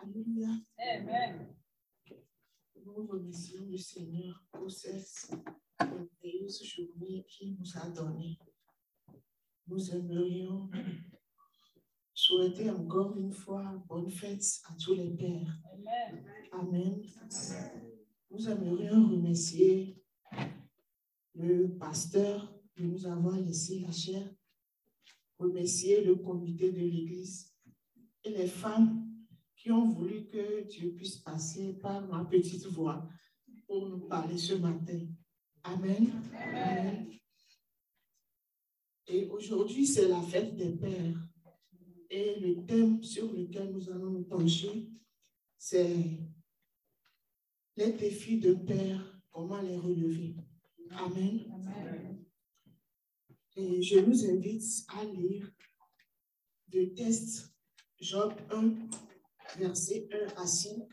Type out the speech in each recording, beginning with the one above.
Alléluia. Amen. Nous remercions le Seigneur pour cette merveilleuse journée qu'il nous a donnée. Nous aimerions souhaiter encore une fois bonne fête à tous les pères. Amen. Amen. Nous aimerions remercier le pasteur de nous avoir laissé la chair, remercier le comité de l'Église et les femmes qui ont voulu que Dieu puisse passer par ma petite voix pour nous parler ce matin. Amen. Amen. Et aujourd'hui, c'est la fête des pères. Et le thème sur lequel nous allons nous pencher, c'est les défis de père, comment les relever. Amen. Amen. Et je vous invite à lire le texte Job 1, versets 1 à 5.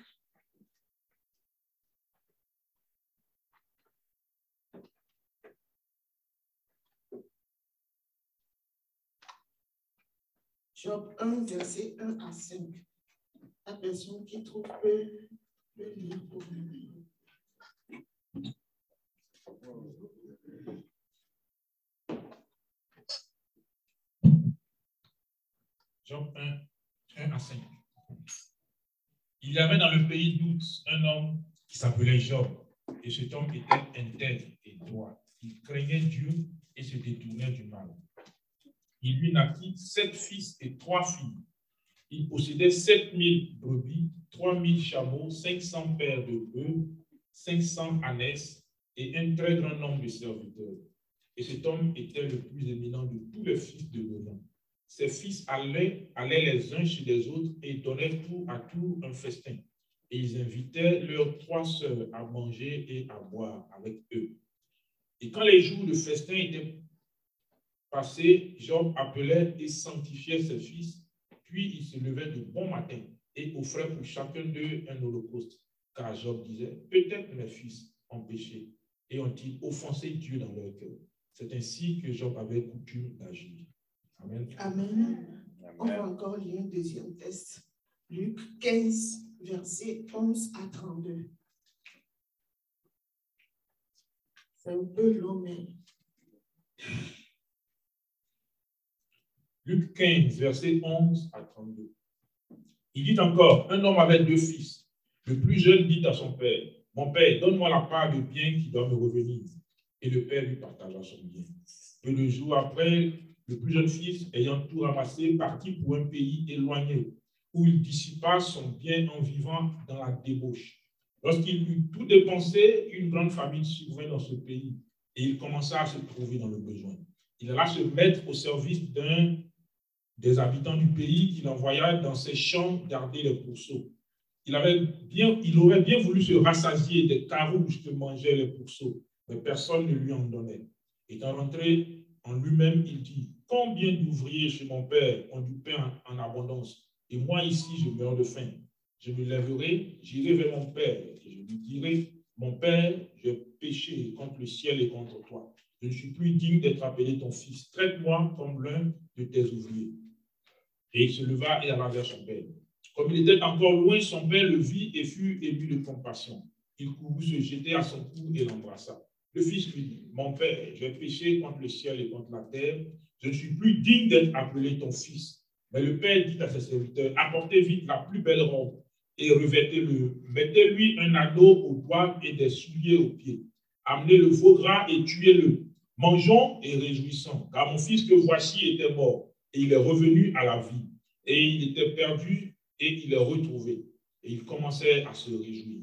Job 1, verset 1 à 5. La personne qui trouve peut le lire pour nous. Job 1 à 5. Il y avait dans le pays d'Out un homme qui s'appelait Job, et cet homme était intègre et droit. Il craignait Dieu et se détournait du mal. Il lui naquit 7 fils et 3 filles. Il possédait 7000 brebis, 3000 chameaux, 500 paires de bœufs, 500 ânesses et un très grand nombre de serviteurs. Et cet homme était le plus éminent de tous les fils de l'Odin. Ses fils allaient les uns chez les autres et donnaient tour à tour un festin. Et ils invitaient leurs 3 sœurs à manger et à boire avec eux. Et quand les jours de festin étaient passés, Job appelait et sanctifiait ses fils, puis il se levait de bon matin et offrait pour chacun d'eux un holocauste. Car Job disait, peut-être mes fils ont péché et ont-ils offensé Dieu dans leur cœur. C'est ainsi que Job avait coutume d'agir. Amen. Amen. On va encore lire un deuxième texte. Luc 15, versets 11 à 32. C'est un peu long, mais... Luc 15, versets 11 à 32. Il dit encore, un homme avait 2 fils. Le plus jeune dit à son père, mon père, donne-moi la part de bien qui doit me revenir. Et le père lui partagea son bien. Peu de jours après, le plus jeune fils, ayant tout ramassé, partit pour un pays éloigné, où il dissipa son bien en vivant dans la débauche. Lorsqu'il eut tout dépensé, une grande famine survint dans ce pays, et il commença à se trouver dans le besoin. Il alla se mettre au service d'un des habitants du pays qu'il envoya dans ses champs garder les pourceaux. Il aurait bien voulu se rassasier des carouges que mangeaient les pourceaux, mais personne ne lui en donnait. Étant rentré en lui-même, il dit, combien d'ouvriers chez mon père ont du pain en abondance, et moi ici je meurs de faim. Je me lèverai, j'irai vers mon père, et je lui dirai, mon père, j'ai péché contre le ciel et contre toi. Je ne suis plus digne d'être appelé ton fils. Traite-moi comme l'un de tes ouvriers. Et il se leva et alla vers son père. Comme il était encore loin, son père le vit et fut ému de compassion. Il courut se jeter à son cou et l'embrassa. Le fils lui dit, mon père, j'ai péché contre le ciel et contre la terre. Je ne suis plus digne d'être appelé ton fils. Mais le père dit à ses serviteurs, apportez vite la plus belle robe et revêtez-le. Mettez-lui un anneau au doigt et des souliers aux pieds. Amenez le veau gras et tuez-le. Mangeons et réjouissons, car mon fils que voici était mort et il est revenu à la vie. Et il était perdu et il est retrouvé. Et il commençait à se réjouir.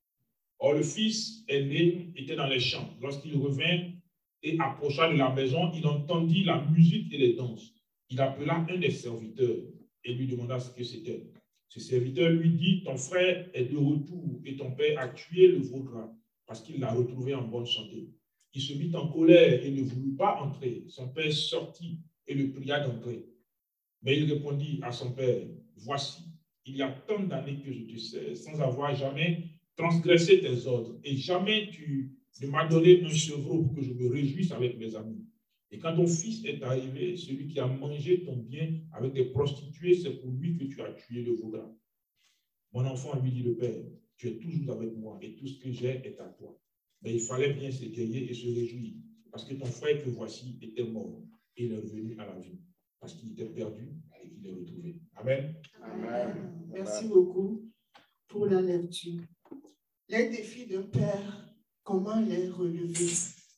Or, le fils aîné était dans les champs. Lorsqu'il revint et approcha de la maison, il entendit la musique et les danses. Il appela un des serviteurs et lui demanda ce que c'était. Ce serviteur lui dit, ton frère est de retour et ton père a tué le veau gras parce qu'il l'a retrouvé en bonne santé. Il se mit en colère et ne voulut pas entrer. Son père sortit et le pria d'entrer. Mais il répondit à son père, voici, il y a tant d'années que je te sais, sans avoir jamais transgressé tes ordres, et jamais tu ne m'as donné un chevreau pour que je me réjouisse avec mes amis. Et quand ton fils est arrivé, celui qui a mangé ton bien avec des prostituées, c'est pour lui que tu as tué le veau gras. Mon enfant, lui dit le père, tu es toujours avec moi et tout ce que j'ai est à toi. Mais il fallait bien s'égayer et se réjouir, parce que ton frère que voici était mort et il est revenu à la vie, parce qu'il était perdu et qu'il est retrouvé. Amen. Amen. Merci beaucoup pour la lecture. Les défis d'un père, comment les relever?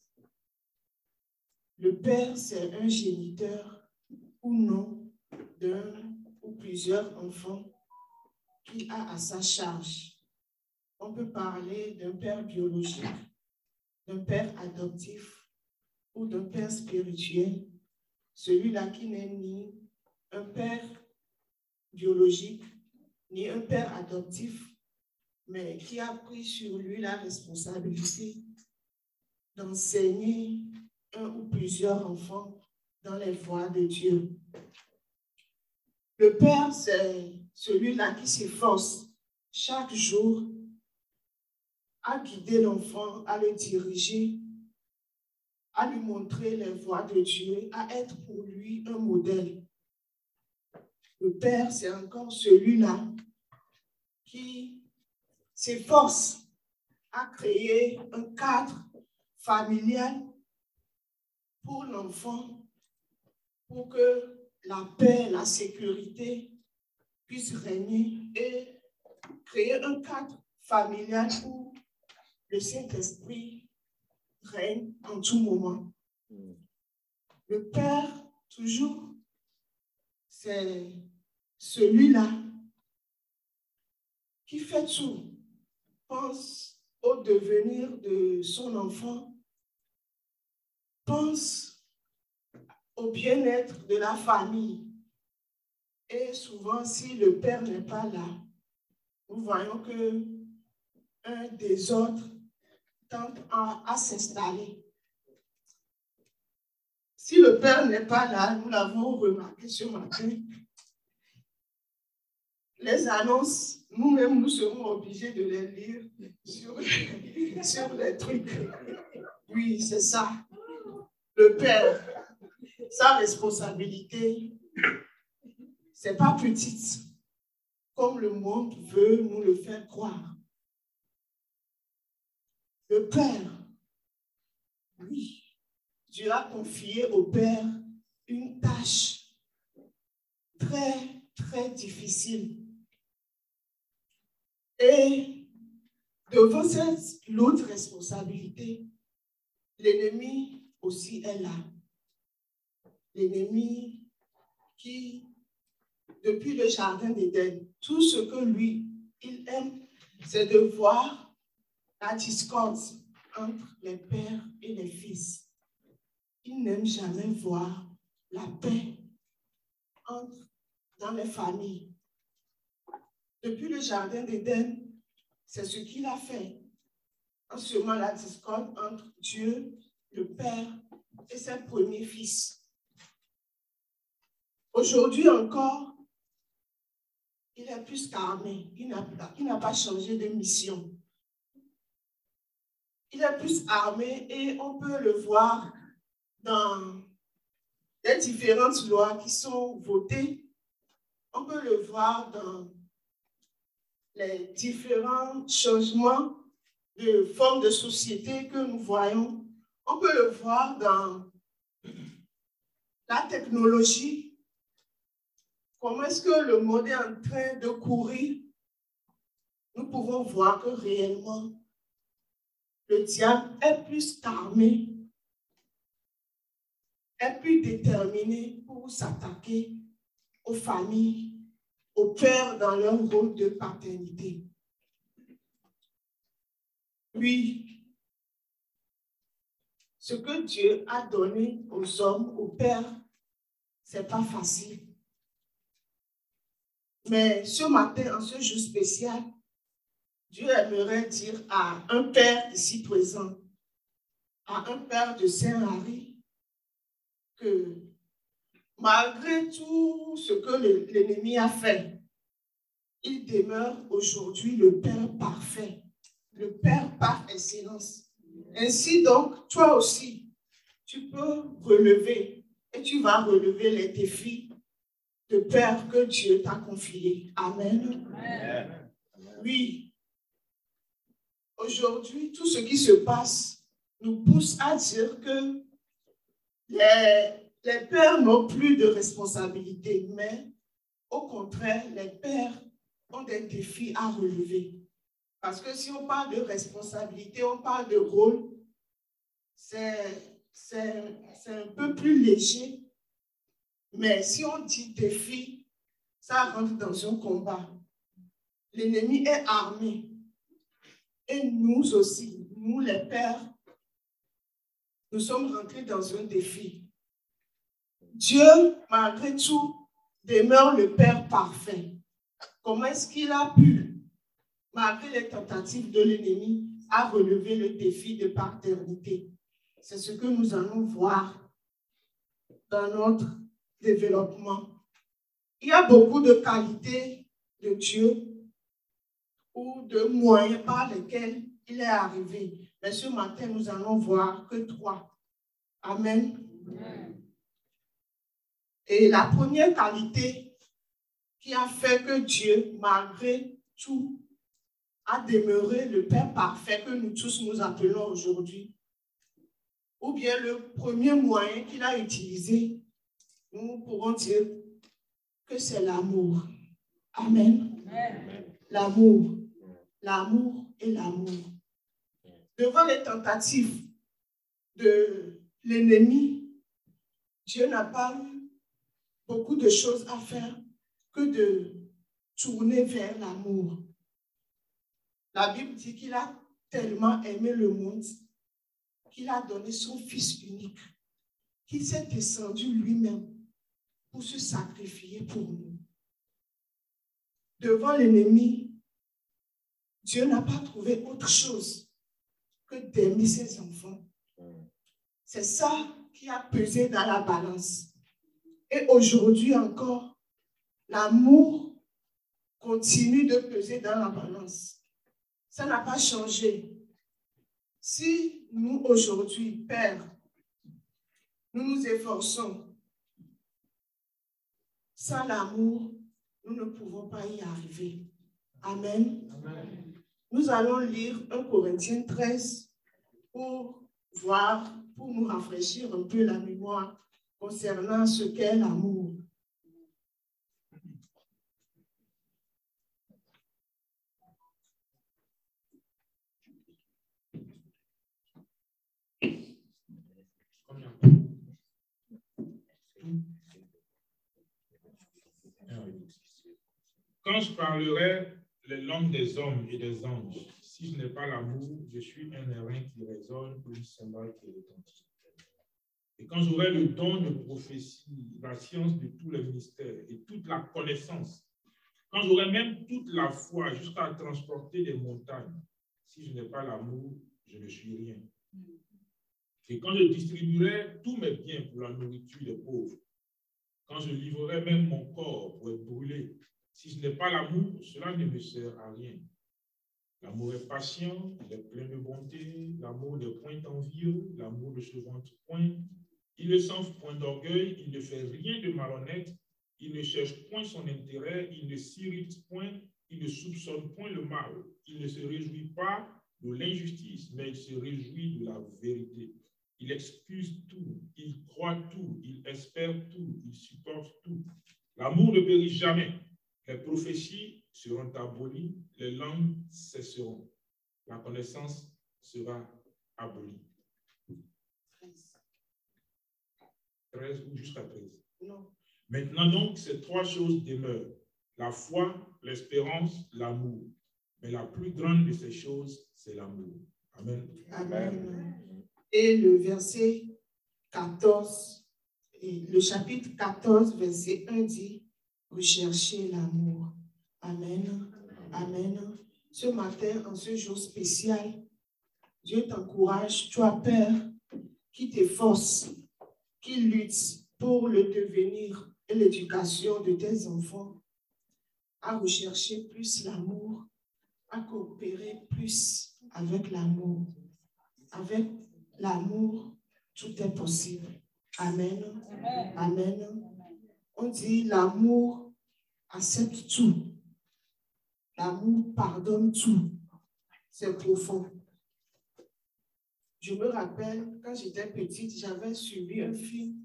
Le père, c'est un géniteur ou non d'un ou plusieurs enfants qu'il a à sa charge. On peut parler d'un père biologique, d'un père adoptif ou d'un père spirituel, celui-là qui n'est ni un père biologique, ni un père adoptif, mais qui a pris sur lui la responsabilité d'enseigner un ou plusieurs enfants dans les voies de Dieu. Le père, c'est celui-là qui s'efforce chaque jour à guider l'enfant, à le diriger, à lui montrer les voies de Dieu, à être pour lui un modèle. Le père, c'est encore celui-là qui s'efforce à créer un cadre familial pour l'enfant, pour que la paix, la sécurité puissent régner et créer un cadre familial où le Saint-Esprit règne en tout moment. Le Père, toujours, c'est celui-là qui fait tout, pense au devenir de son enfant, pense au bien-être de la famille. Et souvent, si le Père n'est pas là, nous voyons que un désordre tente à s'installer. Si le Père n'est pas là, nous l'avons remarqué ce matin, les annonces, nous-mêmes, nous serons obligés de les lire sur les trucs. Oui, c'est ça. Le Père, sa responsabilité, c'est pas petite, comme le monde veut nous le faire croire. Le Père, oui, Dieu a confié au Père une tâche très, très difficile. Et devant cette lourde responsabilité, l'ennemi aussi est là. L'ennemi qui, depuis le jardin d'Éden, tout ce que lui, il aime, c'est de voir la discorde entre les pères et les fils. Il n'aime jamais voir la paix dans les familles. Depuis le jardin d'Éden, c'est ce qu'il a fait. En semant la discorde entre Dieu, le Père et ses premiers fils. Aujourd'hui encore, il est plus qu'armé. Il n'a pas changé de mission. Il est plus armé et on peut le voir dans les différentes lois qui sont votées. On peut le voir dans les différents changements de forme de société que nous voyons. On peut le voir dans la technologie. Comment est-ce que le monde est en train de courir? Nous pouvons voir que réellement, le diable est plus qu'armé, est plus déterminé pour s'attaquer aux familles, aux pères dans leur rôle de paternité. Oui, ce que Dieu a donné aux hommes, aux pères, c'est pas facile. Mais ce matin, en ce jour spécial, Dieu aimerait dire à un père ici présent, à un père de Saint-Henri, que malgré tout ce que l'ennemi a fait, il demeure aujourd'hui le Père parfait, le Père par excellence. Ainsi donc, toi aussi, tu peux relever et tu vas relever les défis de Père que Dieu t'a confiés. Amen. Amen. Oui. Aujourd'hui, tout ce qui se passe nous pousse à dire que les pères n'ont plus de responsabilité, mais au contraire, les pères ont des défis à relever. Parce que si on parle de responsabilité, on parle de rôle, c'est un peu plus léger. Mais si on dit défi, ça rentre dans un combat. L'ennemi est armé. Et nous aussi, nous les pères, nous sommes rentrés dans un défi. Dieu, malgré tout, demeure le Père parfait. Comment est-ce qu'il a pu, malgré les tentatives de l'ennemi, à relever le défi de paternité? C'est ce que nous allons voir dans notre développement. Il y a beaucoup de qualités de Dieu ou de moyens par lesquels il est arrivé. Mais ce matin, nous allons voir que 3. Amen. Amen. Et la première qualité qui a fait que Dieu, malgré tout, a demeuré le Père parfait que nous tous nous appelons aujourd'hui, ou bien le premier moyen qu'il a utilisé, nous pourrons dire que c'est l'amour. Amen. Amen. L'amour. L'amour et l'amour. Devant les tentatives de l'ennemi, Dieu n'a pas eu beaucoup de choses à faire que de tourner vers l'amour. La Bible dit qu'il a tellement aimé le monde qu'il a donné son Fils unique, qu'il s'est descendu lui-même pour se sacrifier pour nous. Devant l'ennemi, Dieu n'a pas trouvé autre chose que d'aimer ses enfants. C'est ça qui a pesé dans la balance. Et aujourd'hui encore, l'amour continue de peser dans la balance. Ça n'a pas changé. Si nous, aujourd'hui, Père, nous nous efforçons, sans l'amour, nous ne pouvons pas y arriver. Amen. Amen. Nous allons lire 1 Corinthiens 13 pour voir, pour nous rafraîchir un peu la mémoire concernant ce qu'est l'amour. Quand je parlerai les langues des hommes et des anges, si je n'ai pas l'amour, je suis un airain qui résonne ou une cymbale qui retentit. Et quand j'aurai le don de prophétie, la science de tous les mystères et toute la connaissance, quand j'aurai même toute la foi jusqu'à transporter des montagnes, si je n'ai pas l'amour, je ne suis rien. Et quand je distribuerai tous mes biens pour la nourriture des pauvres, quand je livrerai même mon corps pour être brûlé, si je n'ai pas l'amour, cela ne me sert à rien. L'amour est patient, il est plein de bonté, l'amour n'est point envieux, l'amour ne se vante point, il ne s'enfle point d'orgueil, il ne fait rien de malhonnête, il ne cherche point son intérêt, il ne s'irrite point, il ne soupçonne point le mal, il ne se réjouit pas de l'injustice, mais il se réjouit de la vérité. Il excuse tout, il croit tout, il espère tout, il supporte tout. L'amour ne périt jamais. Les prophéties seront abolies, les langues cesseront. La connaissance sera abolie. 13 ou jusqu'à 13. Non. Maintenant donc, ces 3 choses demeurent. La foi, l'espérance, l'amour. Mais la plus grande de ces choses, c'est l'amour. Amen. Amen. Et le verset 14, et le chapitre 14, verset 1 dit, recherchez l'amour. Amen. Amen. Ce matin, en ce jour spécial, Dieu t'encourage, toi, Père, qui t'efforce, qui lutte pour le devenir et l'éducation de tes enfants, à rechercher plus l'amour, à coopérer plus avec l'amour. Avec l'amour, tout est possible. Amen. Amen. Amen. On dit l'amour accepte tout. L'amour pardonne tout. C'est profond. Je me rappelle, quand j'étais petite, j'avais suivi un film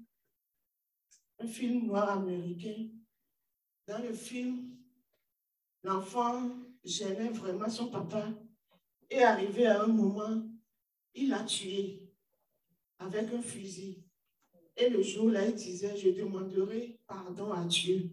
noir américain. Dans le film, l'enfant gênait vraiment son papa et arrivé à un moment, il l'a tué avec un fusil. Et le jour-là, il disait, je demanderai pardon à Dieu.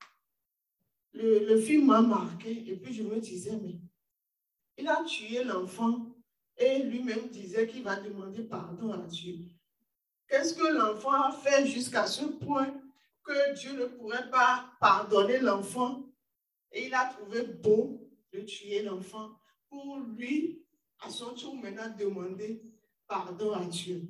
Le film m'a marqué et puis je me disais, mais il a tué l'enfant et lui-même disait qu'il va demander pardon à Dieu. Qu'est-ce que l'enfant a fait jusqu'à ce point que Dieu ne pourrait pas pardonner l'enfant? Et il a trouvé bon de tuer l'enfant pour lui, à son tour maintenant, demander pardon à Dieu.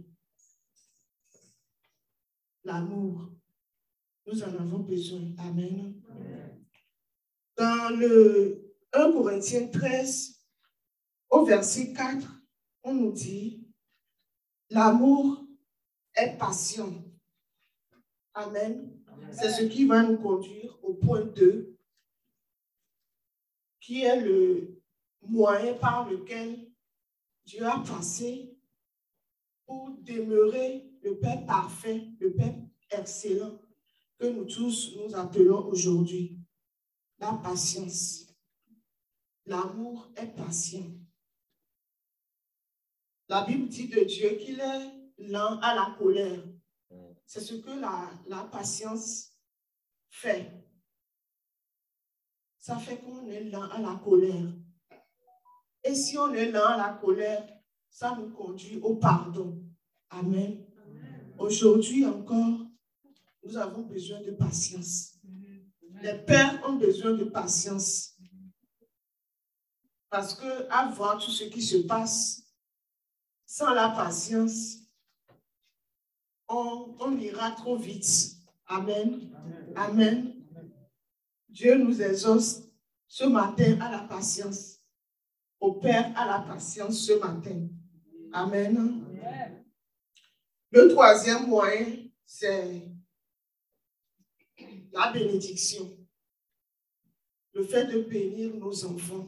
L'amour, nous en avons besoin. Amen. Dans le 1 Corinthiens 13, au verset 4, on nous dit, l'amour est patient. Amen. C'est ce qui va nous conduire au point 2, qui est le moyen par lequel Dieu a passé pour demeurer le Père parfait, le Père excellent que nous tous nous appelons aujourd'hui. La patience. L'amour est patient. La Bible dit de Dieu qu'il est lent à la colère. C'est ce que la patience fait. Ça fait qu'on est lent à la colère. Et si on est lent à la colère, ça nous conduit au pardon. Amen. Aujourd'hui encore, nous avons besoin de patience. Les pères ont besoin de patience. Parce que avant tout ce qui se passe, sans la patience, on ira trop vite. Amen. Amen. Dieu nous exauce ce matin à la patience. Au Père à la patience ce matin. Amen. Le troisième moyen, c'est la bénédiction. Le fait de bénir nos enfants.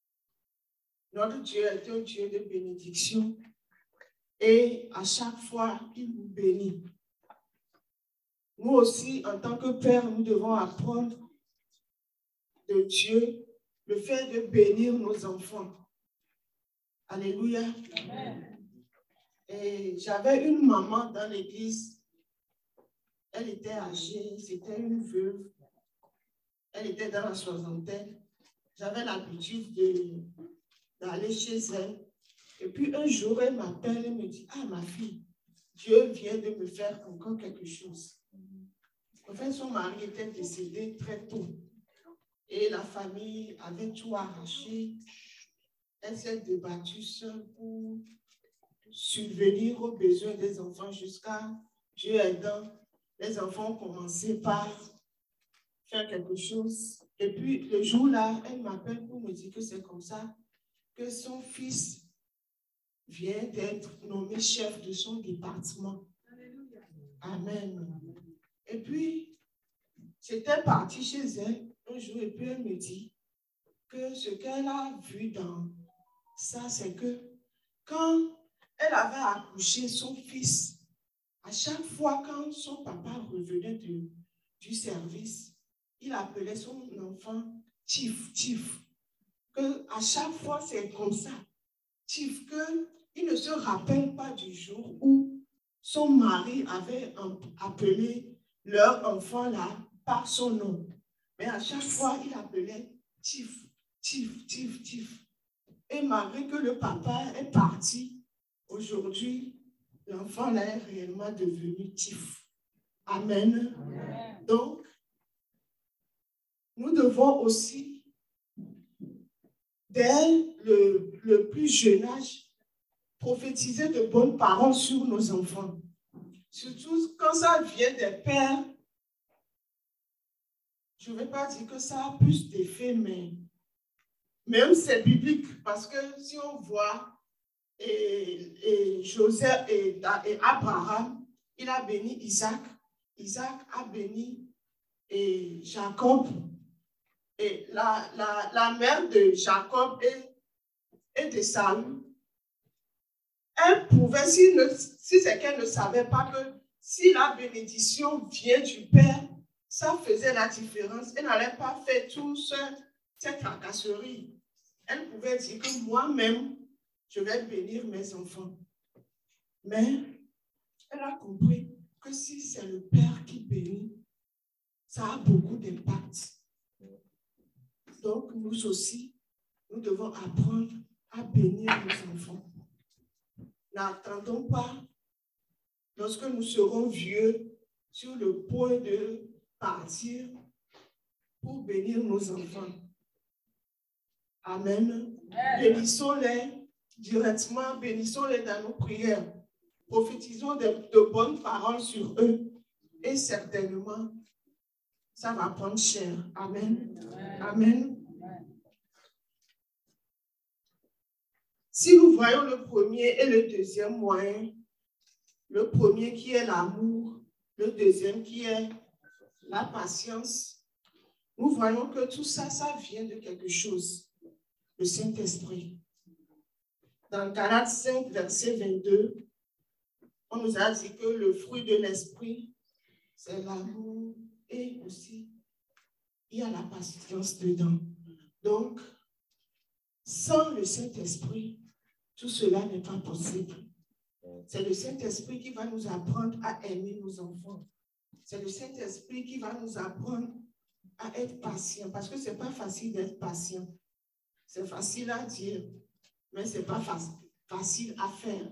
Notre Dieu est un Dieu de bénédiction. Et à chaque fois, il nous bénit. Nous aussi, en tant que père, nous devons apprendre de Dieu le fait de bénir nos enfants. Alléluia. Amen. Et j'avais une maman dans l'église. Elle était âgée, c'était une veuve. Elle était dans la soixantaine. J'avais l'habitude d'aller chez elle. Et puis un jour, elle m'appelle et me dit, ah ma fille, Dieu vient de me faire encore quelque chose. En fait, son mari était décédé très tôt. Et la famille avait tout arraché. Elle s'est débattue seule pour subvenir aux besoins des enfants jusqu'à Dieu aidant. Les enfants ont commencé par faire quelque chose. Et puis, le jour-là, elle m'appelle pour me dire que c'est comme ça, que son fils vient d'être nommé chef de son département. Amen. Et puis, j'étais partie chez elle un jour et puis elle me dit que ce qu'elle a vu dans ça, c'est que quand elle avait accouché son fils, à chaque fois quand son papa revenait du service, il appelait son enfant Tif, Tif. Que à chaque fois, c'est comme ça. Tif, qu'il ne se rappelle pas du jour où son mari avait appelé leur enfant là par son nom. Mais à chaque fois, il appelait Tif, Tif, Tif, Tif. Et malgré que le papa est parti, aujourd'hui, l'enfant là est réellement devenu Tif. Amen. Amen. Donc, nous devons aussi, dès le plus jeune âge, prophétiser de bonnes paroles sur nos enfants. Surtout quand ça vient des pères, je ne vais pas dire que ça a plus d'effet, mais même c'est biblique, parce que si on voit et Joseph et Abraham, il a béni Isaac, Isaac a béni et Jacob, Et la mère de Jacob et de Saül, elle pouvait, si c'est qu'elle ne savait pas que si la bénédiction vient du Père, ça faisait la différence. Elle n'allait pas faire toute cette tracasserie. Elle pouvait dire que moi-même, je vais bénir mes enfants. Mais elle a compris que si c'est le Père qui bénit, ça a beaucoup d'impact. Donc, nous aussi, nous devons apprendre à bénir nos enfants. N'attendons pas, lorsque nous serons vieux, sur le point de partir pour bénir nos enfants. Amen. Bénissons-les directement, bénissons-les dans nos prières. Prophétisons de bonnes paroles sur eux. Et certainement, ça va prendre cher. Amen. Amen. Si nous voyons le premier et le deuxième moyen, le premier qui est l'amour, le deuxième qui est la patience, nous voyons que tout ça, ça vient de quelque chose, le Saint-Esprit. Dans Galates 5, verset 22, on nous a dit que le fruit de l'Esprit, c'est l'amour et aussi, il y a la patience dedans. Donc, sans le Saint-Esprit, tout cela n'est pas possible. C'est le Saint-Esprit qui va nous apprendre à aimer nos enfants. C'est le Saint-Esprit qui va nous apprendre à être patient. Parce que ce n'est pas facile d'être patient. C'est facile à dire, mais ce n'est pas facile à faire.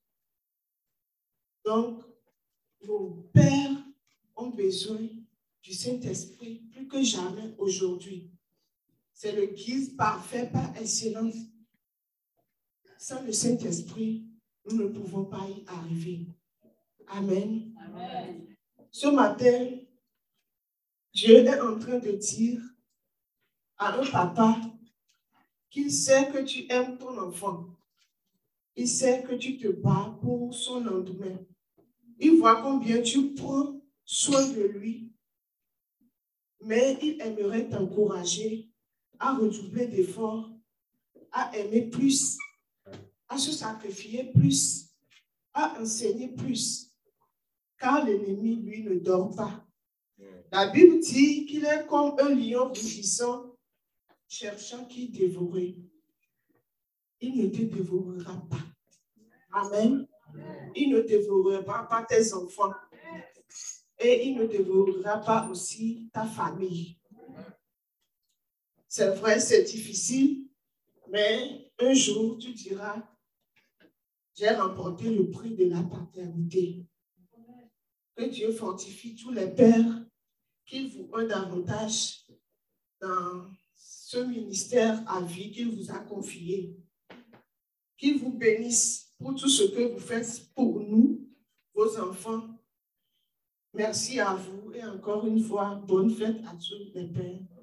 Donc, nos pères ont besoin du Saint-Esprit plus que jamais aujourd'hui. C'est le guide parfait par excellence. Sans le Saint-Esprit, nous ne pouvons pas y arriver. Amen. Amen. Ce matin, Dieu est en train de dire à un papa qu'il sait que tu aimes ton enfant. Il sait que tu te bats pour son lendemain. Il voit combien tu prends soin de lui. Mais il aimerait t'encourager à redoubler d'efforts, à aimer plus, à se sacrifier plus, à enseigner plus. Car l'ennemi, lui, ne dort pas. La Bible dit qu'il est comme un lion rugissant, cherchant qui dévorer. Il ne te dévorera pas. Amen. Il ne dévorera pas tes enfants. Et il ne dévorera pas aussi ta famille. C'est vrai, c'est difficile, mais un jour, tu diras, j'ai remporté le prix de la paternité. Que Dieu fortifie tous les pères, qu'il vous aide davantage dans ce ministère à vie qu'il vous a confié. Qu'il vous bénisse pour tout ce que vous faites pour nous, vos enfants. Merci à vous et encore une fois, bonne fête à tous les pères.